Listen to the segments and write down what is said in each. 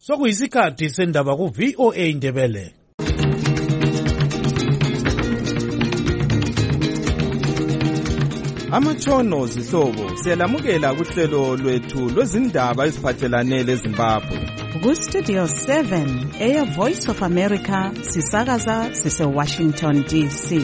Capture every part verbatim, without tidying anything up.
Sokuyisikhathi sendaba ku V O A Ndebele. Amatshono zihlobo siyalamukela kuhlelo lwethu lwezindaba eziphathelane leZimbabwe. Ku Studio seven, Air Voice of America, sisakaza sise Washington D C.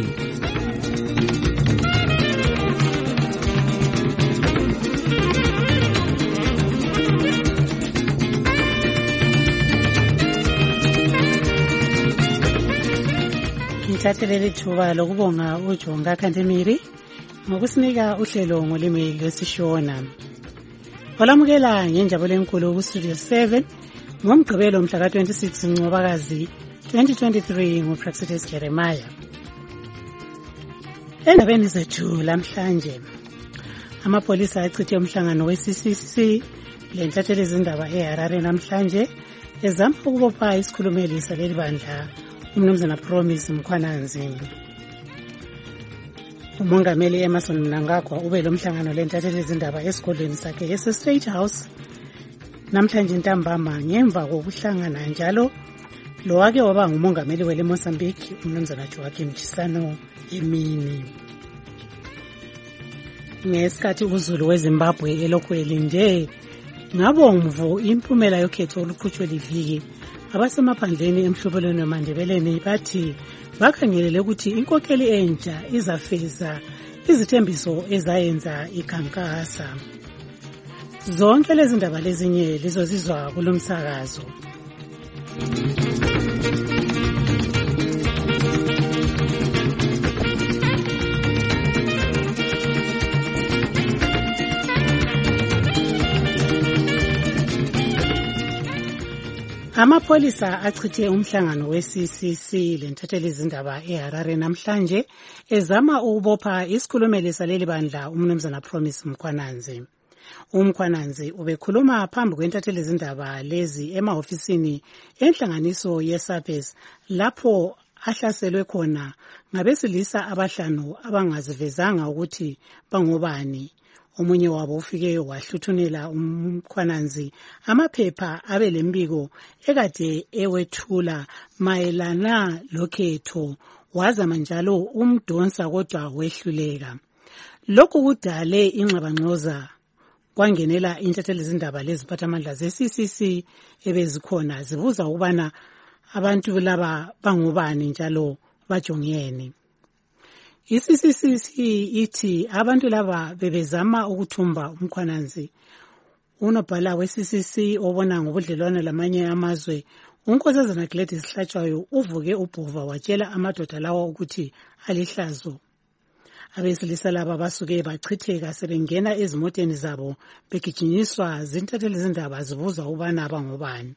Ngithathelele ithuba lokubonga uJonga Khantemiri ngokusinika uhlelo ngolimi lwesiShona. Olamukela ngenjabulo enkulu ku Studio seven ngomgqibelo mhla ka twenty-six Ncwabakazi twenty twenty-three nguPraxides Jeremiah. Endabeni zethu lamhlanje, amapolisa achithe umhlangano we-C C C lenhlathelo izindaba eHarare namhlanje ezama ukubopha isikhulumeli saleli bandla uMnumzana Promise Mkhwananzi. Umongameli Emmerson Mnangagwa ube lo mhlangano lenhlathelo izindaba esigodlweni sakhe ese-State House namhlanje ntambama ngemva kokuhlangana njalo lo wake waba ngumongameli wele Mozambique uMnumzana Joaquim Chissano emini. Ngesikhathi uzulu weZimbabwe elokhu elinde ngabomvu impumela yokhetho olukhutshwe liviki, abasemaphandleni emhlubelweni wamandebeleni bathi bakhangelele ukuthi inkokheli entsha izafeza izithembiso ezayenza ikhankasa. Zonke lezi ndaba lezinye lizozizwa kulomsakazo. Amapolisa achithe umhlangano we-C C C lenhlathelo izindaba eHarare namhlanje ezama ukubopha isikhulumeli saleli bandla uMnumzana Promise Mkhwananzi. uMkhwananzi ubekhuluma phambi kwenhlathelo izindaba lezi emahofisini enhlanganiso yeSAPES lapho ahlaselwe khona ngabesilisa abahlanu abangazivezanga ukuthi bangobani. Omunye wabo ufike wahluthunela uMkhwananzi amaphepha abelembiko ekade ewethula mayelana lokhetho, wazama njalo umdonsa kodwa wehluleka. Lokhu kudale ingxabangxoza kwangenela intatheli izindaba leziphathamandla ze-C C C ebezikhona zibuza ukubana abantu laba bangobani njalo bajongeni. I-C C C ithi abantu laba bebezama ukuthumba uMkhwananzi. Unobhala we-C C C obona ngobudlelwano lamanye amazwe, uNkosazana Gladys Hlatshwayo uvuke ubhuva watshela amadoda lawa ukuthi alihlazo. Abesilisa laba basuke bachitheka sebengena ezimoteni zabo begijinyiswa zintatheli izindaba zibuza ubana abangobani.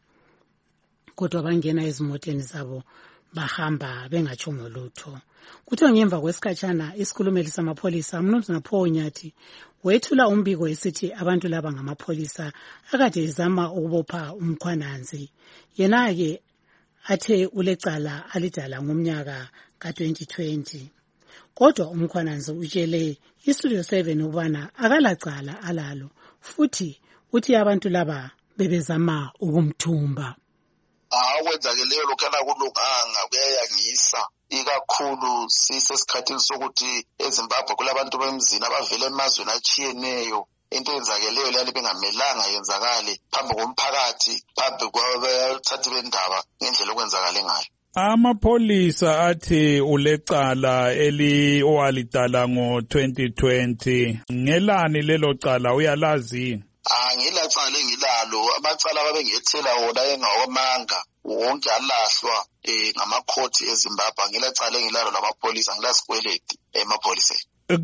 Kodwa bangena ezimoteni zabo bahamba bengatshongo lutho. Kuthiwa ngemva kwesikhatshana isikhulumeli samapholisa uMnumzana Paul Nyathi wethula umbiko esithi abantu laba ngamapolisa akade ezama ukubopha uMkhwananzi. Yena-ke athe ulecala alidala ngomnyaka ka twenty twenty. Kodwa uMkhwananzi utshele iStudio seven ubana akalacala alalo futhi uthi abantu laba bebezama ukumthumba. Akwenzakeleyo lokhana kulunganga kuyayangisa, ikakhulu sisesikhathini sokuthi eZimbabwe kulabantu bemzini abavela emazweni atshiyeneyo. Into eyenzakeleyo leyani bengamelanga yenzakale phambi komphakathi, phambi kwabathathi bendaba ngendlela okwenzakale ngayo. Amapolisa athi ulecala eli owalidala ngo twenty twenty. Ngelani lelo cala uyalazi? Ah, ngilacala engilalo, amacala ababengethela wona engawamanga wonke alahlwa eh ngamakhoti eZimbabwe. Ngilacala engilalo lamapolisa, ngilasikweleti emapoliseni.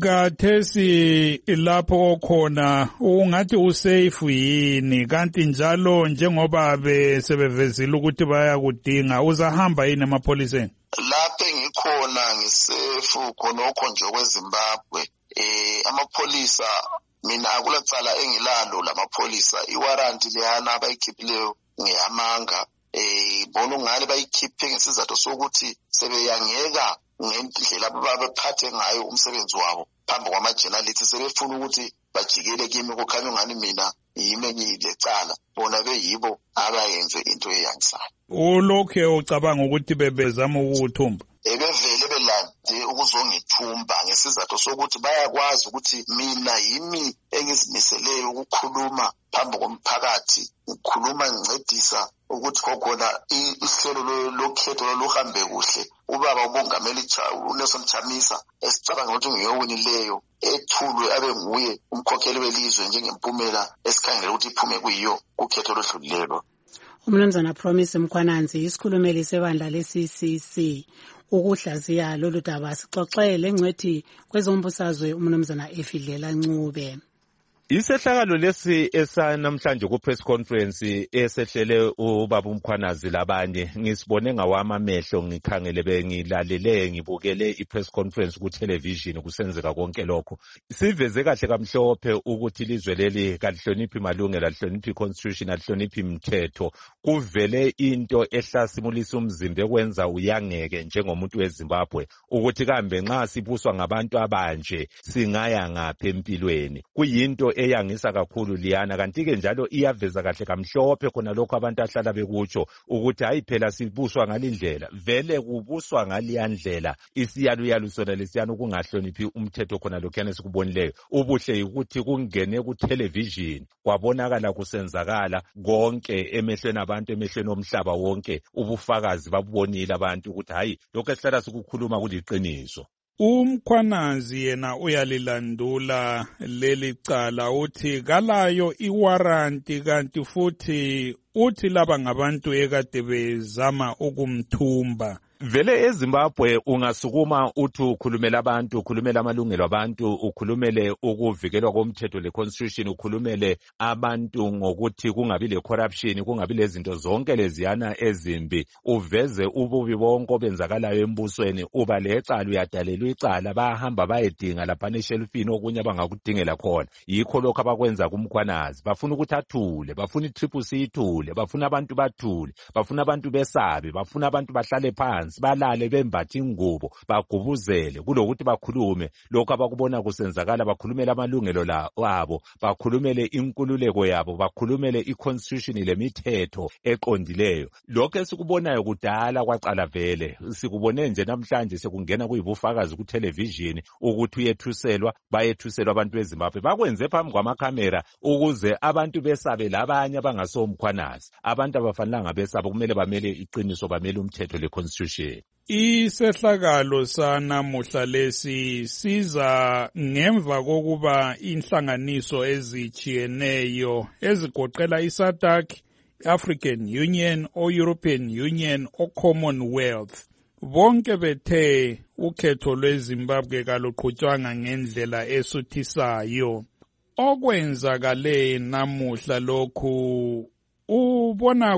Kathesi lapho khona ungathi usafe yini, kanti njalo njengoba besebevezile ukuthi bayakudinga uzahamba yini emapoliseni? Lapho engikhona ngisafe khonokho nje kweZimbabwe. Eh amapolisa mina akulacala engilalo lamapolisa, iwaranti leyana abayikhiphileyo ngiyamanga. Eh bona ngale bayikhiphe ngesizathu sokuthi sebeyangeka ngendlela ababephathe ngayo umsebenzi wabo phambi kwama-journalists, sebefuna ukuthi bajikele kimi kukhanya ungani mina yimi engiyilecala, bona beyibo abayenze into eyangisayo. Ulokhe ucabanga ukuthi bebezama ukuthumba? Ebevele belande ukuzongithumba ngesizathu sokuthi bayakwazi ukuthi mina yimi engizimiseleyo ukukhuluma phambi komphakathi, ukukhuluma ngincedisa ukuthi kokhona ihlelo lokhetho luhambe kuhle. Ubaba umongameli uNelson Chamisa esicabanga ukuthi ngiyowinileyo ethulwe abe nguye umkhokheli welizwe njengempumela esikhangela ukuthi iphume kuyiyo ukhetho lodlulilelo. Umnumzana Promise Mkhwananzi, isikhulumeli sebandla le-C C C, ukuhlaziya lolu daba sixoxele ngcwethi kwezombusazwe umnumzana Efidlela Ncube. Isehlakalo lesi esanamhlanje ku press conference esehlele ubaba uMkhwanazi labanye ngisibone ngawama amehlo, ngikhangele bengilalele ngibukele i press conference ku television kusenzeka konke lokho. Siveze kahle kamhlophe ukuthi ilizwe leli kalihloniphi malungelo, alihloniphi constitution, alihloniphi imithetho. Kuvele into ehlasimulisa umzimba ekwenza uyangeke njengomuntu weZimbabwe ukuthi kambe nxa sibuswa ngabantu abanje singaya ngaphi empilweni. Kuyinto eyangisa kakhulu liyana, kanti ke njalo iyaveza kahle kamhlophe khona lokho abantu ahlala bekutsho ukuthi hayi phela sibuswa ngalindlela. Vele kubuswa ngaliyandlela isiyaluyalu sona lesiyana ukungahloniphi umthetho khona lokhuyana esikubonileyo. Ubuhle ukuthi kungene ku television kwabonakala kusenzakala konke emehlweni abantu, emehlweni omhlaba wonke, ubufakazi babubonile abantu ukuthi hayi lokho esihlala sikukhuluma kuliqiniso. UMkhwanazi yena uyalilandula leli cala, uthi kalayo iwaranti kanti futhi uthi laba ngabantu ekade bezama ukumthumba. Vele eZimbabwe ungasukuma uthi ukhulumela abantu, ukhulumela amalungelo abantu, ukhulumele ukuvikelwa komthetho le constitution, ukhulumele abantu ngokuthi kungabi le corruption, kungabi lezinto zonke leziyana ezimbi, uveze ububi bonke obenzakalayo embusweni, uba lecala uyadalelwa icala, bahamba bayedinga lapha eshelfini okunye abangakudingela khona. Yikho lokho abakwenza kuMkhwanazi, bafuna ukuthi athule, bafuna itriple C ithule, bafuna abantu bathule, bafuna abantu besabe, bafuna abantu bahlale phansi, balale bembathe ingubo, bagubuzele kulokuthi bakhulume lokho abakubona kusenzakala, bakhulumele amalungelo la wabo, bakhulumele inkululeko yabo, bakhulumele iconstitution lemithetho eqondileyo. Lokho esikubonayo kudala kwaqala vele, sikubone nje namhlanje sekungena kuyibufakazi ku television ukuthi uyethuselwa, bayethuselwa abantu beZimbabwe. Bakwenze phambi kwamakhamera ukuze abantu besabe labanye abangasoMkhwanazi. Abantu abafanelanga besabe, kumele bamele iqiniso, bamele umthetho le constitution. Isehlakalo sanamuhla lesi siza ngemva kokuba inhlanganiso ezijiyeneyo ezigoqela iSADC, African Union, o-European Union, o-Commonwealth, bonke bethe ukhetho lweZimbabwe kaluqhutshwanga ngendlela esuthisayo. Okwenzakale namuhla lokhu ubona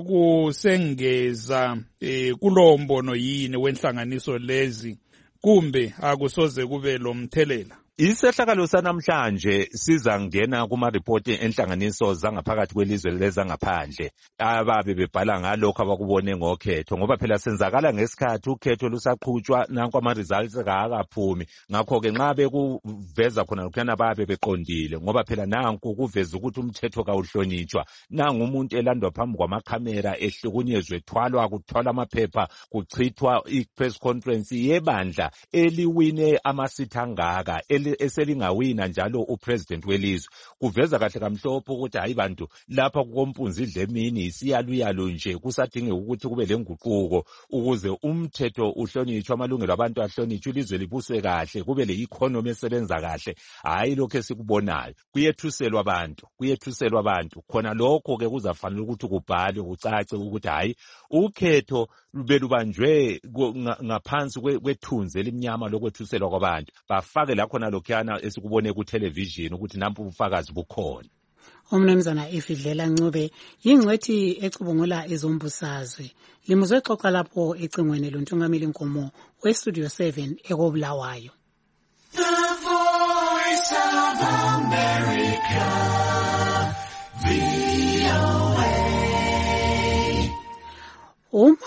kusengeza eh, kulo mbono yini wenhlanganiso lezi, kumbe akusoze kube lo mthelela? Isehlakalo sanamhlanje siza ngena kuma report enhlanganiso zangaphakathi kwelizwe lezangaphandle ababe bebhala ngalokho abakubone ngokhetho, ngoba phela senzakala ngesikhathi ukhetho lusaqhutshwa nanku ama results akaphumi. Ngakho ke nxa bekuveza khona lokhana babe beqondile, ngoba phela nanku kuveza ukuthi umthetho kawuhlonitshwa. Nangu umuntu elandwa phambi kwamakhamera ehlukunyezwe, thwalwa kuthwala amaphepha, kuchithwa i-press conference yebandla eliwine amasithi angaka, eselingawina njalo upresident welizwe. Kuveza kahle kamhlophe ukuthi hayi bantu lapha kukompunzi idlemini isiyaluyalu nje, kusadinga ukuthi kube lenguquko ukuze umthetho uhlonitshwe, amalungelo abantu ahlonitshwe, ilizwe libuswe kahle, kube le economy esebenza kahle. Hayi lokho esikubonayo kuyethuselwa abantu, kuyethuselwa abantu. Khona lokho ke kuzafanele ukuthi kubhalwe kucace ukuthi hayi ukhetho belubanjwe ngaphansi kwethunzi elimnyama lokwethuselwa kwabantu. Bafake la khona lokhana esikubone ku television ukuthi nampu ubufakazi bukhona. Umnumzana Efidlela Ncube yingcwethi ecubungula ezombusazwe. Limuzwe xoxa lapho ecingweni loNtungameli Nkomo we Studio seven ekobulawayo. The Voice of America, V O A. Uma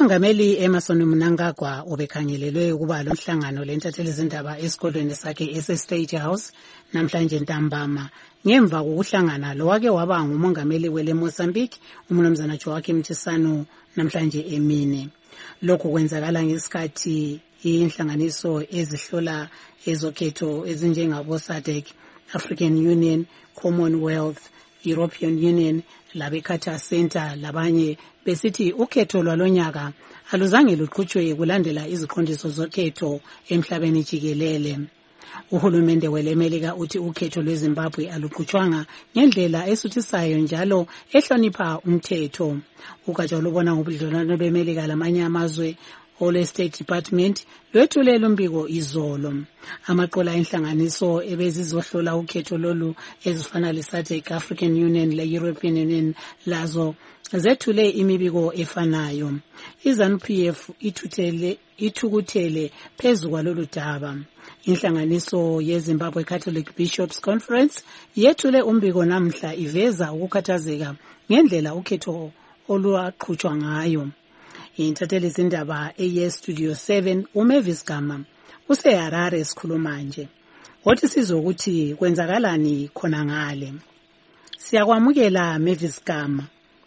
umongameli Emerson Mnangagwa ubekhangelelwe ukuba lo mhlangano lentatheli izindaba esikolweni sakhe ese State House namhlanje ntambama ngemva kokuhlangana lo wake waba ngumongameli wele Mozambique umnumzana Joaquim Chissano namhlanje emini. Lokho kwenzakala ngesikhathi inhlanganiso ezihlola ezokhetho ezinjengabo S A D C, African Union, Commonwealth, European Union, labe Carter Center labanye besithi ukhetho lwalonyaka aluzange luqhutshwe kulandela iziqondiso zokhetho emhlabeni jikelele. Uhulumende welemelika uthi ukhetho lweZimbabwe aluqhutshwanga ngendlela esuthisayo njalo ehlonipha umthetho. Ugatsha lubona ngobudlelwano bemelika lamanye amazwe Ole State Department lwethule lombiko izolo. Amaqola enhlanganiso ebezizohlola ukhetho lolu ezifana le S A D C, African Union le European Union lazo zethule imibiko efanayo. iZANU P F ithuthele ithukuthele phezu kwalolu daba. Inhlanganiso yeZimbabwe Catholic Bishops Conference yethule umbiko namhla iveza ukukhathazeka ngendlela ukhetho olwaqhutshwa ngayo. Intatheli izindaba eye Studio seven uMavis Gama useHarare sikhuluma nje. Wathi sizokuthi kwenzakalani khona ngale. Siyakwamukela Mavis Gama.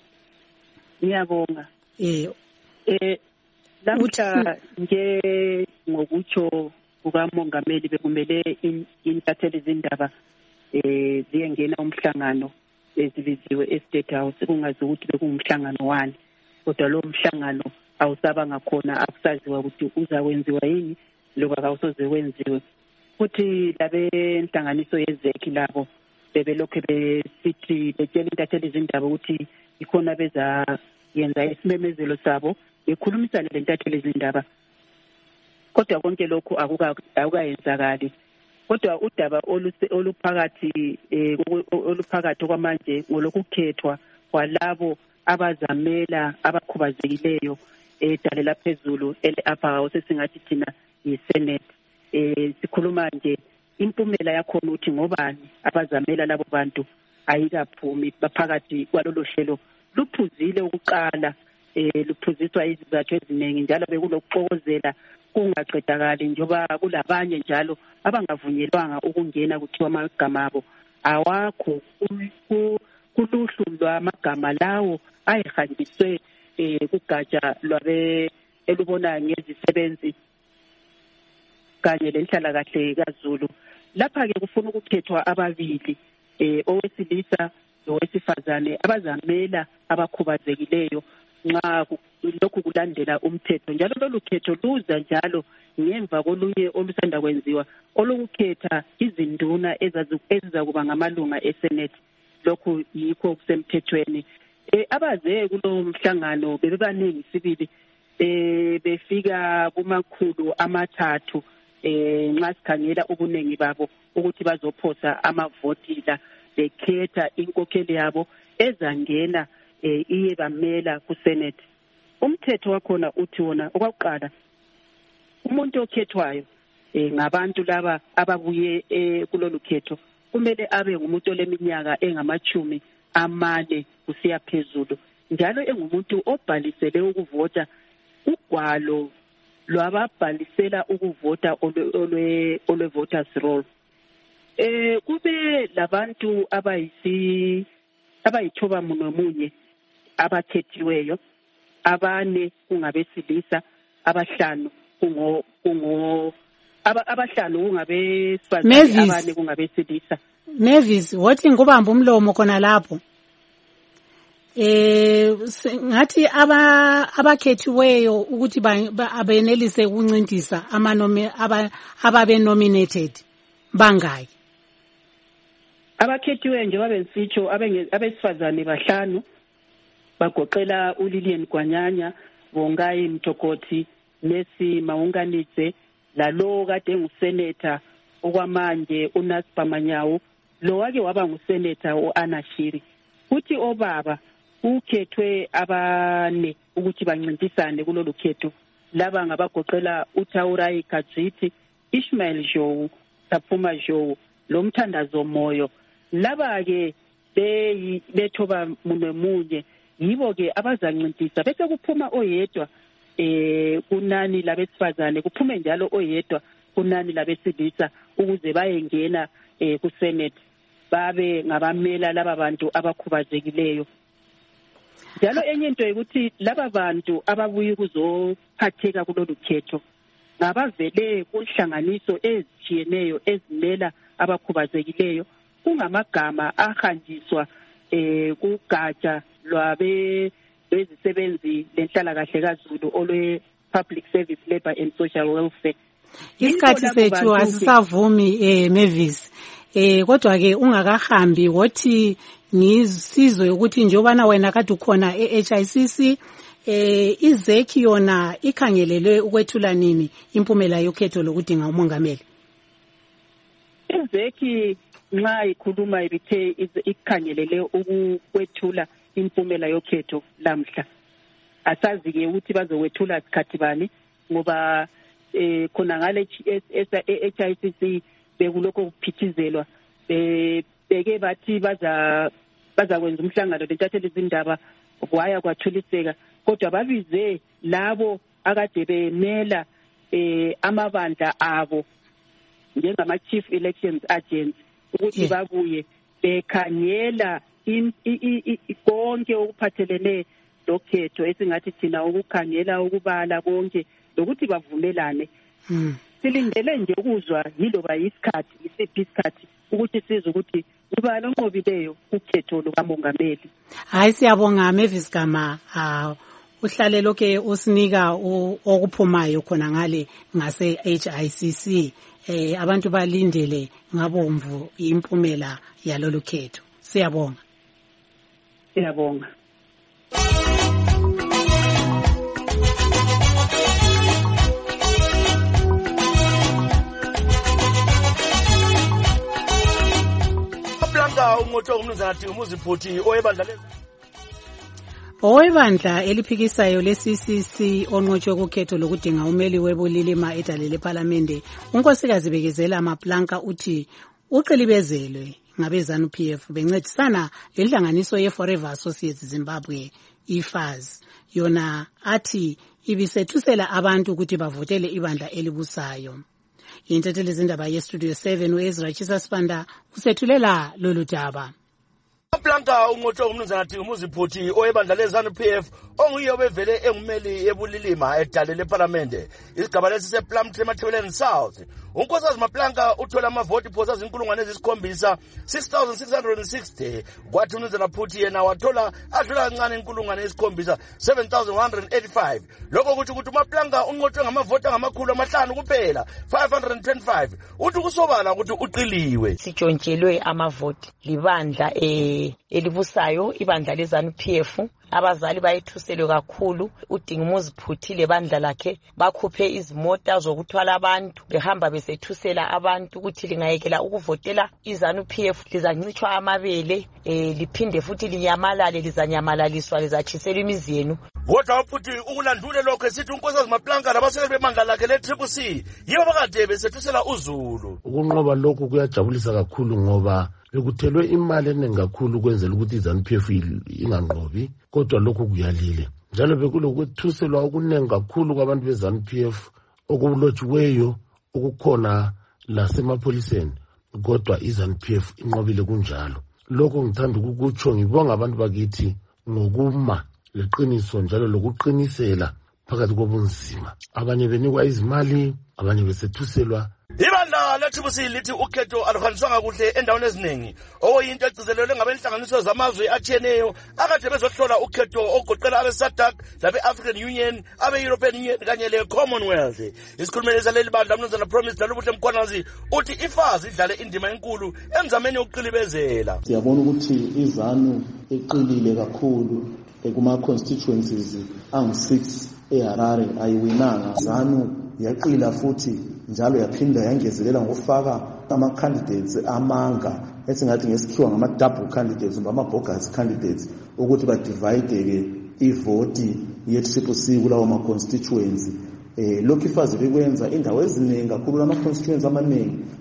Ngiyabonga. Eh eh lamhla nje ngokutsho kukamongameli bekumele intatheli izindaba eh ziyengena umhlangano ezibiziwe eState House kungazi ukuthi bekungumhlangano wani. Kodwa lo mhlangano awusaba ngakhona akusaziwa ukuthi uzakwenziwa yini loba awusoze wenziwe. Futhi labe inhlanganiso yezekhi labo bebelokho besithi betshela intatheli izindaba ukuthi ikhona beza yenza isimemezelo sabo bekhulumisana lentatheli izindaba. Kodwa konke lokho akukayenzakali. Kodwa udaba oluphakathi oluphakathi kwamanje ngolokukhethwa kwalabo abazamela abakhubazekileyo edalela phezulu ele-upper house esingathi thina yi-Senate. Eh sikhuluma nje impumela yakhona uthi ngobani abazamela labo bantu ayikaphumi baphakathi kwalolo hlelo luphuzile ukuqala eh luphuziswa izizathu eziningi njalo bekulokuxokozela kungaqedakali njoba kulabanye njalo abangavunyelwanga ukungena kuthiwa amagama abo awakho kuluhlu lwamagama lawo ayihanjiswe eh kugatsha lwabe elubona ngezisebenzi kanye lenhlala kahle kaZulu. Lapha ke kufuna ukukhethwa ababili eh owesilisa nowesifazane abazamela abakhubazekileyo nxa lokhu kulandela umthetho njalo lolu khetho luza njalo ngemva kolunye olusanda kwenziwa olukukhetha izinduna ezizakuba ngamalunga eSenate. Lokhu yikho kusemthethweni. Eh abaze kulo mhlangano bebebaningi sibili eh befika kumakhulu amathathu eh nxa sikhangela ubunengi babo ukuthi bazophosa amavoti la bekhetha inkokheli yabo ezangena eh iye bamela kuSenate. Umthetho wakhona uthi wona okwakuqala umuntu okhethwayo eh ngabantu laba ababuye eh kulolu khetho kumele abe ngumuntu oleminyaka engamachumi amane kusiya phezulu njalo engumuntu obhalisele ukuvota ugwalo lwababhalisela ukuvota olwe olwe voters roll. Eh kube labantu abayisi abayithoba munomunye abakhethiweyo abane kungabesilisa abahlanu kungo kungo abahlanu kungabesifazane abane kungabesilisa. Mavis wathi ngubamba umlomo khona lapho. Eh ngathi aba abakhethiweyo ukuthi abenelise ukuncintisa amanome ababe nominated bangaki. Abakhethiweyo nje babensitsho abesifazane bahlanu bagoqela uLillian Gwanyanya, Bongayi Mthokoti, Nesi Maunganidze, lalo kade ngusenator okwamanje uNaspa Manyawu, lo wake waba ngusenator uAnashiri. Uthi obaba ukhethwe abane ukuthi bancintisane kulolu khetho. Laba ngabagoqela uTaurai Kajiti, Ishmael Jowu, Taphuma Jowu, lomthandazo moyo. Laba ke bethoba munemunye yibo ke abazancintisa bese kuphuma oyedwa eh kunani labesifazane kuphume njalo oyedwa kunani labesilisa ukuze bayengena eh ku Senate babe ngabamela laba bantu abakhubazekileyo. Njalo enye into ukuthi laba bantu ababuye kuzophatheka kulolu khetho ngabavele kunhlanganiso ezitshiyeneyo ezimela abakhubazekileyo kungamagama ahanjiswa eh kugatsha lwabe bezisebenzi lenhlala kahle kaZulu olwe Public Service Labour and Social Welfare. Isikhathi sethu asisavumi eh Mavis eh kodwa ke ungakahambi wothi ngizizwe ukuthi njobana wena kade ukhona e-H I C C eh izeki yona ikhangelelwe ukwethula nini impumela yokhetho lokudinga umongameli. Izeki nxa ikhuluma ibithe ikhangelele ukwethula impumela yokhetho lamhla asazi ke ukuthi bazowethula isikhathi bani ngoba eh khona ngale H I C C bekuloko kuphithizelwa eh beke bathi baza bazakwenza umhlangano lentatheli izindaba kwaya kwathuliseka kodwa babize labo akade bemela eh amabandla abo njengama chief elections agents ukuthi babuye bekhanyela konke okuphathelene lokhetho esingathi thina ukukhangela ukubala konke lokuthi bavumelane. Silindele nje ukuzwa yiloba isikhathi isiphi isikhathi ukuthi size ukuthi ubani onqobileyo ukhetho lukamongameli. Hayi siyabonga Mavis Gama uhlale lokho usinika okuphumayo khona ngale ngase H I C C eh abantu balindele ngabomvu impumela yalolu khetho. Siyabonga. Siyabonga. Blanca umoto umnumzana athi umuziphuthi oyebandla lezi Owebandla eliphikisayo le-C C C onqotshwe kukhetho lokudinga umeli webulilima edalele ePhalamende unkosikazi Bekezela Maplanka uthi uqilibezelwe ngabe ZANU P F bencedisana lenhlanganiso ye-Forever Associates Zimbabwe I F A Z yona athi ibisethusela abantu ukuthi bavotele ibandla elibusayo. Intatheli zindaba ye-Studio seven uEzra Chisasipanda usethulela lolu daba. Blanca umoto umnumzana athi umuziphuthi oyebandla lezanu P F onguye obevele engumeli yebulilima edalele ePhalamende isigaba lesi sePlumtree Mathebeleni South. Unkosazi Maplanka uthola amavoti phosa zinkulungwane ezisikhombisa six thousand six hundred sixty kwathi umnumzana Phuthi yena wathola adlula kancane inkulungwane ezisikhombisa seven thousand one hundred eighty-five. Lokho kuthi ukuthi uMaplanka unqotshwe ngamavoti angamakhulu amahlanu kuphela five hundred twenty-five. Uthi kusobala ukuthi uqiliwe. Sitshontshelwe amavoti libandla eh elibusayo ibandla lezanu P F abazali bayithuselwe kakhulu udinga umuziphuthile bandla lakhe bakhuphe izimota zokuthwala abantu behamba besethusela abantu ukuthi lingayekela ukuvotela izanu P F lizancitshwa amabele eh liphinde futhi linyamalale lizanyamalaliswa lizachisela imizi yenu. Kodwa waphuthi ukulandule lokho esithi unkosazi Maplanka labasekeli bemandla lakhe le-Triple C yibo bakade besethusela uZulu. Ukunqoba lokho kuyajabulisa kakhulu ngoba bekuthelwe imali eningi kakhulu ukwenzela ukuthi izanu P F inganqobi kodwa lokho kuyalile njalo bekulokuthuselwa okuningi kakhulu kwabantu bezanu P F okulotshiweyo okukhona lasemapholiseni kodwa izanu P F inqobile kunjalo. Lokho ngithanda ukukutsho ngibonga abantu bakithi ngokuma leqiniso njalo lokuqinisela phakathi kobunzima abanye benikwa izimali abanye besethuselwa. Ibandla le-Triple C lithi ukhetho aluhanjiswanga kuhle endaweni eziningi okuyinto egcizelelwe ngabenhlanganiso zamazwe atshiyeneyo akade bezohlola ukhetho ogoqela abe-SADC labe-African Union abe-European Union kanye le-Commonwealth. Isikhulumeli saleli bandla umnumzana Promise Dalubuhle Mkhwanazi uthi I F A Z idlale indima enkulu emzameni yokuqilibezela. Siyabona ukuthi izanu eqilile kakhulu kuma-constituencies angu-six eHarare ayiwinanga. ZANU yaqila futhi njalo yaphinda yangezelela ngokufaka ama-candidates amanga esingathi ngesikhiwa ngama-double candidates kumbe ama-bogus candidates ukuthi badivide-ke ivoti ye-Triple C kulawo ma-constituency. Eh lokhu I F A Z bekwenza indawo eziningi kakhulu lama-constituency amaningi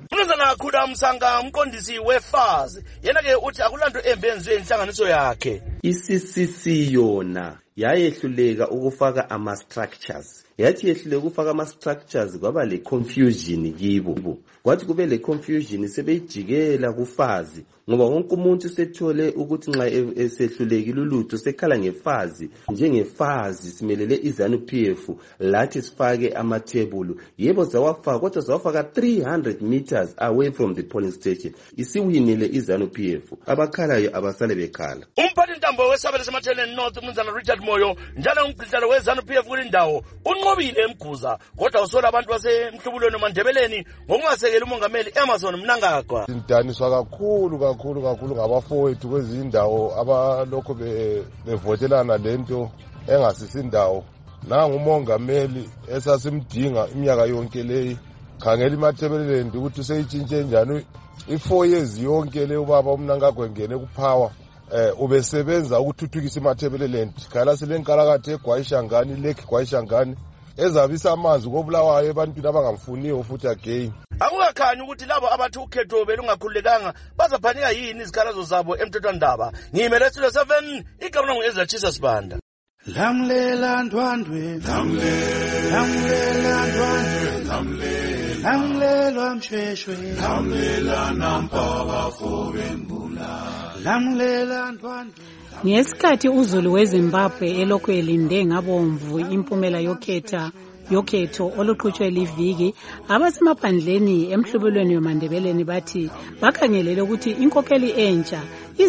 Mnumzana Khula Msanga umqondisi wefazi yena ke uthi akulanto embi enziwe inhlanganiso yakhe. I-C C C yona yayehluleka ukufaka ama structures. Yathi yehluleka ukufaka ama structures kwaba le confusion kibo. Kwathi kube le confusion sebeyijikela kufazi ngoba wonke umuntu usethole ukuthi nxa esehlulekile ulutho sekhala ngefazi njengefazi simelele iZANU P F lathi sifake amathebulu. Yebo zawafaka kodwa zawafaka three hundred meters away from the polling station. Isiwinile iZANU P F. Abakhalayo abasale bekhala. Umphathi ntambo wesabelo seMatheleni North umnumzana Richard Moyo njalo umgqidlalo weZANU P F kule ndawo unqobile eMguza kodwa usola abantu basemhlubulweni noMandebeleni ngokungasekela umongameli Emmerson Mnangagwa. Sidaniswa kakhulu kakhulu kakhulu ngabafowethu kwezindawo abalokho bevotelana lento engasisi indawo. Nanga umongameli esasimdinga iminyaka yonke leyi khangela iMathebeleni ukuthi seyitshintshe njani i-four years yonke le ubaba uMnangagwa engene kupower. Eh ubesebenza ukuthuthukisa iMathebeleni khala silenkalakathe eGwayishangani lake Gwayishangani ezabisa amanzi kobulawayo ebantwini abangamfuniyo futhi again. Akukakhanyi ukuthi labo abathi ukhetho belungakhululekanga bazaphanika yini izikhalazo zabo emthethwandaba. Ngiyimele Studio seven igabona nguEzra Chisa Sibanda. Lamlela ndwandwe lamlela lamlela ndwandwe lamlela lamlela msheshwe lamlela nampa bafobe mbula lamlela ndwandwe. Ngesikhathi uZulu weZimbabwe elokhu elinde ngabomvu impumela yokhetha yokhetho oluqhutshwe liviki abasemaphandleni emhlubulweni yoMandebeleni bathi bakhangelele ukuthi inkokheli entsha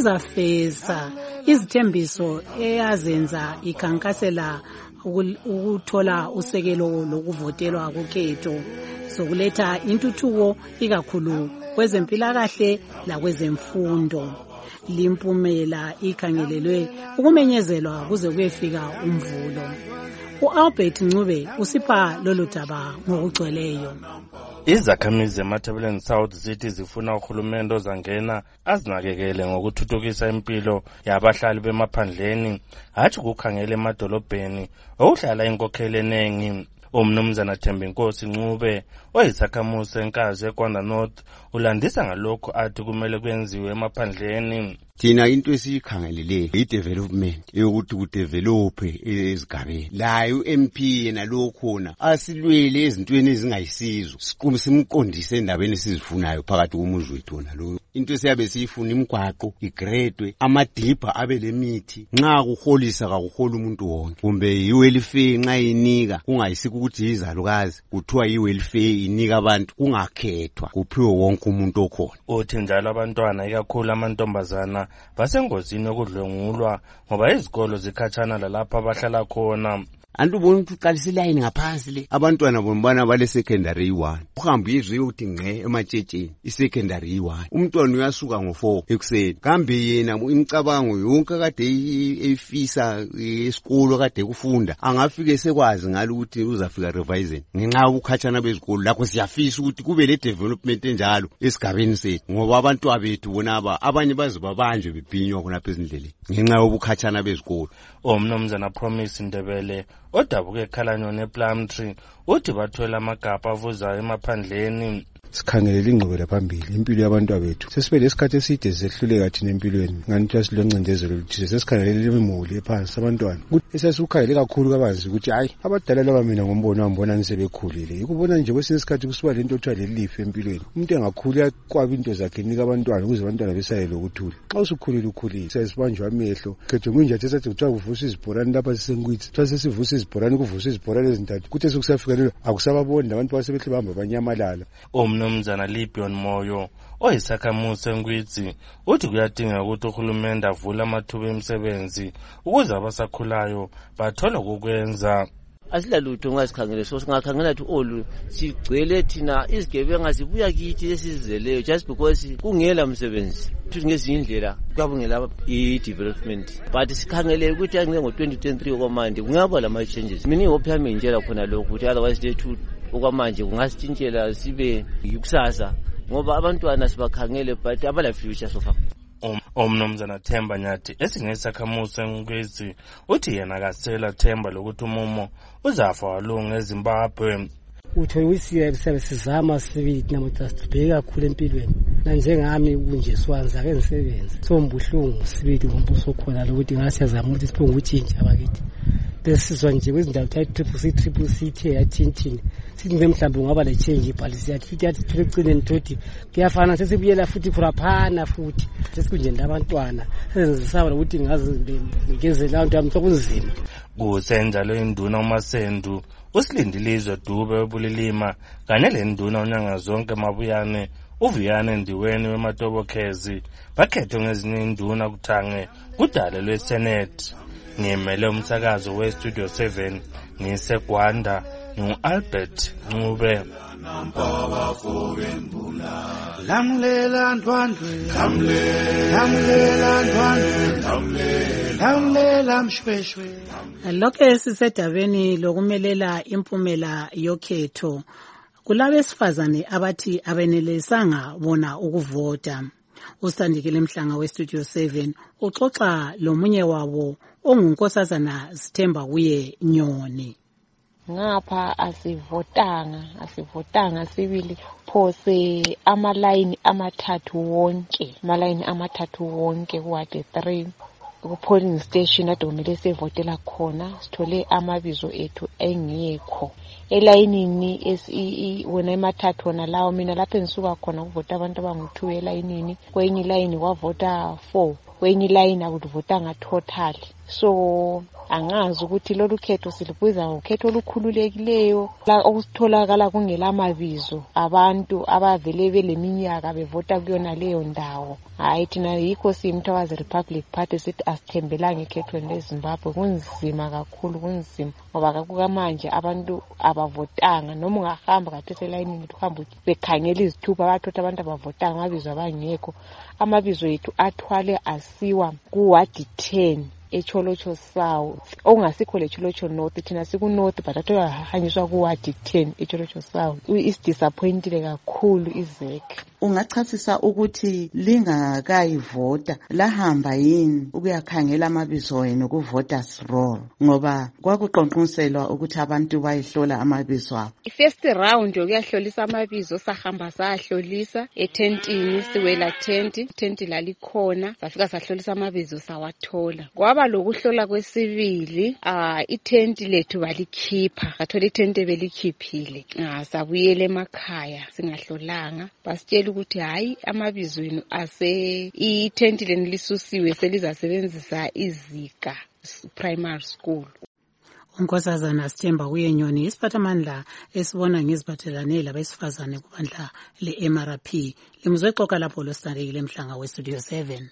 izafeza izithembiso eyazenza ikhankasela ukuthola usekelo lokuvotelwa kokhetho sokuletha intuthuko ikakhulu kwezempilakahle lakwezemfundo. Limpumela ikhangelelwe ukumenyezelwa kuze kuyefika umvulo. uAlbert Ncube usipha lolu daba ngokugcweleyo. Izakhamizi zeMathebeleni South zithi zifuna uhulumende ozangena azinakekele ngokuthuthukisa impilo yabahlali bemaphandleni hatshi ukukhangela emadolobheni okuhlala inkokheli eningi. Umnumzana Thembinkosi Ncube oyisakhamuzi senkazi eGwanda North ulandisa ngalokho athi kumele kwenziwe emaphandleni. Thina into esiyikhangelele i-development yokuthi kudevelophe ezigabeni layo u-M P yena lo khona asilwele ezintweni ezingayisizo siqume simqondise endabeni esizifunayo phakathi komuzi wethu wona lo. Into esiyabe siyifuna imigwaqo igredwe amadipha abe lemithi nxa kuholisa kakuhola umuntu wonke kumbe i-welfare nxa inika kungayisika ukuthi izalukazi kuthiwa i-welfare inika abantu kungakhethwa kuphiwe wonke umuntu okhona. Uthi njalo abantwana ikakhulu amantombazana basengozini yokudlwengulwa ngoba izikolo zikhatshana lalapha abahlala khona. Antu bona ukuthi uqalisa iline ngaphansi le abantwana bombana bale secondary one uhambe izwe uthi ngqe ematshetsheleni i-secondary one umntwana uyasuka ngo four ekuseni kambe yena imicabango yonke kade efisa esikolo kade kufunda angafike sekwazi ngalo ukuthi uzafika revising ngenxa ukukhatshana bezikolo lakho siyafisa ukuthi kube le development enjalo esigabeni sethu ngoba abantu abethu bona aba abanye bazibabanjwe bebhinywa khona phezulu endleleni ngenxa yokukhatshana bezikolo. Omnumzana Promise Ndebele odabuke ekhalanyoni ePlumtree uthi bathola amagabha avuzayo emaphandleni. Sikhangelela ingqubela phambili impilo yabantu abethu sesibe lesikhathi eside sehluleka thina empilweni ngani ukuthi asiloncindezelo luthile sesikhangelela imuli ephansi abantwana ukuthi esesukhangelele kakhulu kabanzi ukuthi hayi abadala laba mina ngombono wambona nisebekhulile ukubona nje kwesinye isikhathi kusiba lento othiwa lelifa empilweni umuntu engakhula kwaba into zakhe nika abantwana ukuze abantwana besayele ukuthula xa usukhulile ukhulile sesibanjwa amehlo khetho nginjathi esathi kuthiwa kuvusa izibhorane lapha sisenkwitsi kuthiwa sesivusa izibhorane kuvusa izibhorane ezintathu kuthi sekusafika lelo akusababoni abantu basebehle bahamba banyamalala. Umnumzana Libion Moyo oyisakhamuzi senkwitsi uthi kuyadinga ukuthi uhulumende avule amathuba emisebenzi ukuze abasakhulayo bathole ukukwenza. Asilalutho ngasikhangele so singakhangela ukuthi olu sigcwele thina izigebenga zibuya kithi esizeleyo just because kungela umsebenzi futhi ngezindlela kwabungela i-development but sikhangele ukuthi angize ngo twenty twenty-three okwamanje kungaba lama changes mina ihope yami ngitshela khona lokho ukuthi otherwise lethu okwamanje kungasitshintshela sibe yikusasa ngoba abantwana sibakhangele but abala future so far. Omnumzana Themba Nyathi esingesakhamuzi senkwitsi uthi yena akasela themba lokuthi umumo uzafa walunga eZimbabwe. uthola ukuthi siyabe sizama sibili namuhla sibheke kakhulu empilweni nanjengami kunje siwanza ke ngisebenza so mbuhlungu sibili ngombuso khona lokuthi ngasiyazama ukuthi sibonge utshintshe abakithi besizwa nje kwezindawo type triple C triple C the yathinthini sithi mhlawumbe ungaba le change ipolicy yathi futhi yathi thulekugcineni toti kuyafana sesibuyela futhi khuraphana futhi sesikunje ndabantwana senzisaba ukuthi ngazi ngenzela abantu amthokunzima kusenjalo induna uMasendu usilindilizwe Dube webulilima kanye le nduna unyanga zonke Mabuyane uVuyane Ndiweni weMatobokhezi bakhethwe ngezinye induna kuthange kudale lweSenate. Ngimele umsakazo weStudio seven ngiseGwanda ngu-Albert Ncube. Lamlela Ndwandwe, lamlela Ndwandwe, lamlela Mshweshwe. Lokho sisedabeni lokumelela impumela yokhetho. Kulabesifazane abathi abenelisanga bona ukuvota. Usandikile Mhlanga weStudio seven uxoxa lomunye wabo ongunkosazana Sithemba kuye Nyoni. Ngapha asivotanga asivotanga sibili phose amalayini amathathu wonke amalayini amathathu wonke kuwade three ku polling station adomele sevotela khona sithole amabizo ethu engekho elayinini esi wona emathathu wona lawo mina lapho engisuka khona kuvota abantu abangu two elayinini kwenye line kwavota four kwenye line akuvotanga total so angazi ukuthi lolu khetho silibuza ukhetho olukhululekileyo la okusitholakala kungela amabizo abantu abavele beleminyaka bevota kuyona leyo ndawo hayi thina yikho simthawazi Republic Party sithi asithembelanga ikhethweni leZimbabwe kunzima kakhulu kunzima ngoba kakuka manje abantu abavotanga noma ungahamba kade selayinini uhamba bekhangela izithupa abathotha abantu abavotanga amabizo abangekho amabizo ethu athwale asiwa ku ward ten eCholocho South ongasikho le Cholocho North thina siku North but athola hanyiswa ku ward ten eCholocho South is disappointed kakhulu izek. Ungachasisa ukuthi lingakayivota lahamba yini ukuyakhangela amabizo wenu ku voters roll ngoba kwakuqonqonselwa ukuthi abantu bayihlola amabizo abo. First round yokuyahlolisa amabizo sahamba sahlolisa etentini siwela tenti tenti lalikhona safika sahlolisa amabizo sawathola kwaba lokuhlola kwesibili ah itenti lethu balikhipha kathola itenti belikhiphile ah sabuyele emakhaya singahlolanga basitshela ukuthi hayi amabizo enu ase itenti leni lisusiwe selizasebenzisa izika primary school. Unkosazana Sithemba kuye Nyoni isiphathamandla esibona ngeziphathelane labesifazane kubandla le-M R P limuzwe xoka lapho losandekile Mhlanga weStudio seven.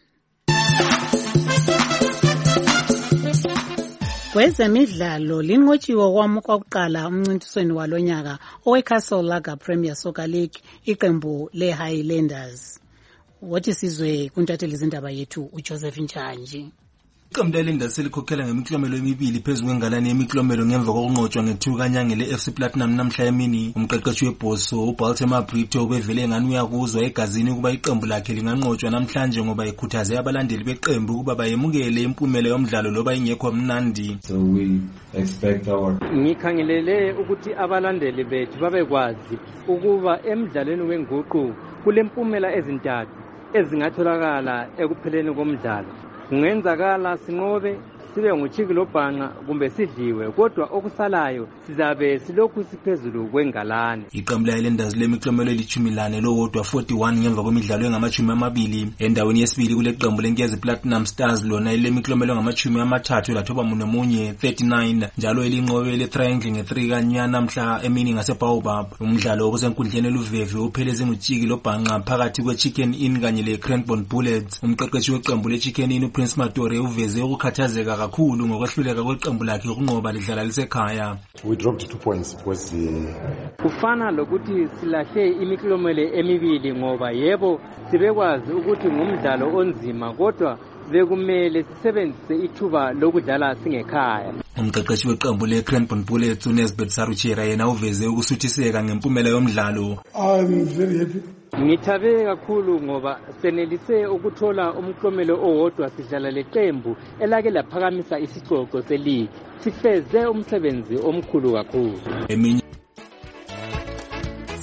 Kwezemidlalo linqotshiwe kwamuka kuqala umncintisweni walonyaka oweCastle Lager Premier Soccer League iqembu leHighlanders. Wathi sizwe kuntatheli izindaba yethu uJoseph Ntshanji. Iqembu leHighlanders selikhokhela ngemiklomelo emibili phezulu kwengalane yemiklomelo ngemva kokunqotshwa ngethu kanyanga le-F C Platinum namhla emini. Umqeqeshi webhoso uBaltimore Brito ubevele ngani uyakuzwa egazini ukuba iqembu lakhe linganqotshwa namhlanje ngoba ekhuthaze abalandeli beqembu ukuba bayemukele impumela yomdlalo loba ingekho mnandi. So we expect our ngikhangelele ukuthi abalandeli bethu babekwazi ukuba emidlalweni wenguqu kulempumela ezintathu ezingatholakala ekupheleni komdlalo. Kungenzakala sinqobe sibe nguchiki lobhanqa kumbe sidliwe kodwa okusalayo sizabe silokhu siphezulu kwengalane. Iqembu leHighlanders lemiklomelo elithumi lane lowodwa forty-one ngemva kwemidlalo engamachumi amabili. Endaweni yesibili kule qembu lenkezi Platinum Stars lona lemiklomelo engamachumi amathathu lathoba munomunye thirty-nine njalo elinqobe le-triangle nge-three kanyana mhla emini ngaseBaobab. Umdlalo obusenkundleni eluveve upheleze nguchiki lobhanqa phakathi kweChicken Inn kanye leCranbourne Bullets. Umqeqeshi weqembu leChicken Inn uPrince Matore uveze ukukhathazeka kakhulu ngokwehluleka kweqembu lakhe ukunqoba lidlala lisekhaya. We dropped two points because the kufana lokuthi silahle imiklomelo emibili ngoba yebo sibekwazi ukuthi ngumdlalo onzima kodwa bekumele sisebenzise ithuba lokudlala singekhaya. Umqeqeshi weqembu leCranbourne Bullets uNesbeth Saruchera yena uveze ukusuthiseka ngempumela yomdlalo. I'm very happy. Ngithabe kakhulu ngoba senelise ukuthola umklomelo owodwa sidlala leqembu elake laphakamisa isicoco seligi. Sifeze umsebenzi omkhulu kakhulu. Eminye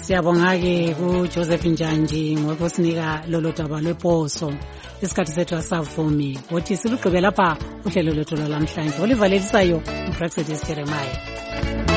Siyabonga-ke kuJoseph Njanji ngokusinika lolo daba lweposo. Isikhathi sethu asavumi. Wothi silugqibe lapha uhlelo lwethu lwalamhlanje. Olivalelisayo uBrexit Jeremiah.